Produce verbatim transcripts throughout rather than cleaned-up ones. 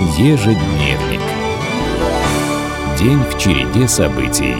Ежедневник. День в череде событий.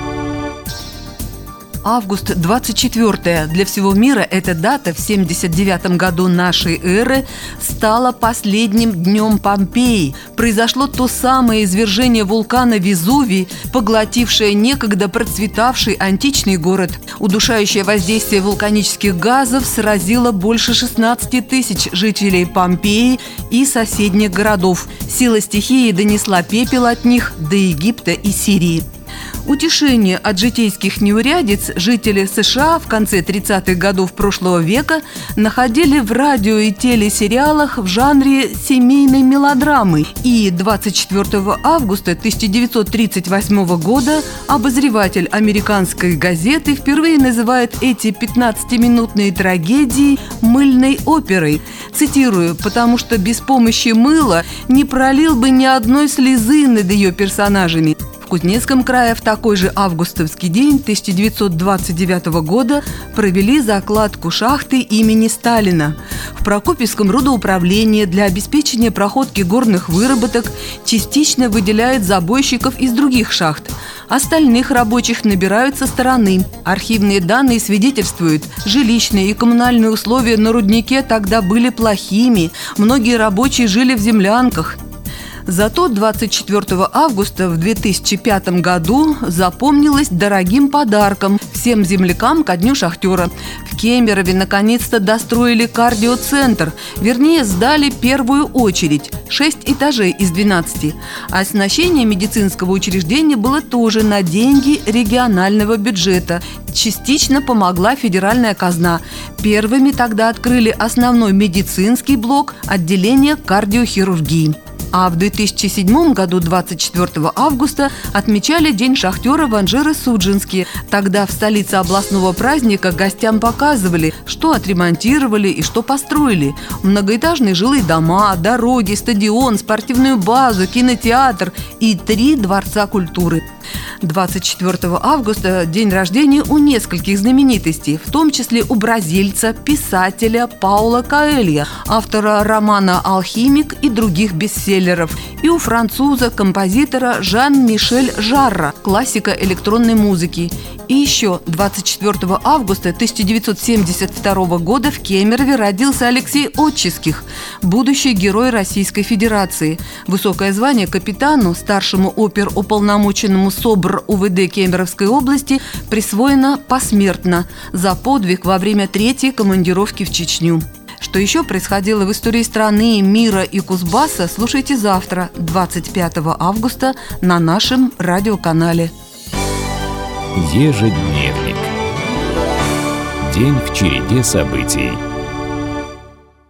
Август двадцать четвёртое. Для всего мира эта дата в семьдесят девятом году нашей эры стала последним днем Помпеи. Произошло то самое извержение вулкана Везувий, поглотившее некогда процветавший античный город. Удушающее воздействие вулканических газов сразило больше шестнадцати тысяч жителей Помпеи и соседних городов. Сила стихии донесла пепел от них до Египта и Сирии. Утешение от житейских неурядиц жители США в конце тридцатых годов прошлого века находили в радио и телесериалах в жанре семейной мелодрамы. И двадцать четвёртого августа тысяча девятьсот тридцать восьмого года обозреватель американской газеты впервые называет эти пятнадцатиминутные трагедии мыльной оперой. Цитирую: «потому что без помощи мыла не пролил бы ни одной слезы над ее персонажами». В Кузнецком крае в такой же августовский день тысяча девятьсот двадцать девятого года провели закладку шахты имени Сталина. В Прокопьевском рудоуправлении для обеспечения проходки горных выработок частично выделяют забойщиков из других шахт. Остальных рабочих набирают со стороны. Архивные данные свидетельствуют, жилищные и коммунальные условия на руднике тогда были плохими, многие рабочие жили в землянках. Зато двадцать четвёртого августа в две тысячи пятом году запомнилось дорогим подарком всем землякам ко дню шахтера. В Кемерове наконец-то достроили кардиоцентр, вернее, сдали первую очередь – шесть этажей из двенадцати. А оснащение медицинского учреждения было тоже на деньги регионального бюджета. Частично помогла федеральная казна. Первыми тогда открыли основной медицинский блок отделения кардиохирургии. А в две тысячи седьмом году двадцать четвёртого августа отмечали День шахтера в Анжеро-Судженске. Тогда в столице областного праздника гостям показывали, что отремонтировали и что построили. Многоэтажные жилые дома, дороги, стадион, спортивную базу, кинотеатр и три дворца культуры. двадцать четвёртого августа день рождения у нескольких знаменитостей, в том числе у бразильца, писателя Паула Коэльо, автора романа «Алхимик» и других бестселлеров, и у француза, композитора Жан-Мишель Жарра, классика электронной музыки. И еще двадцать четвёртого августа тысяча девятьсот семьдесят второго года в Кемерове родился Алексей Отческих, будущий герой Российской Федерации. Высокое звание капитану, старшему оперуполномоченному СОБР УВД Кемеровской области, присвоено посмертно за подвиг во время третьей командировки в Чечню. Что еще происходило в истории страны, мира и Кузбасса, слушайте завтра, двадцать пятого августа, на нашем радиоканале. Ежедневник. День в череде событий.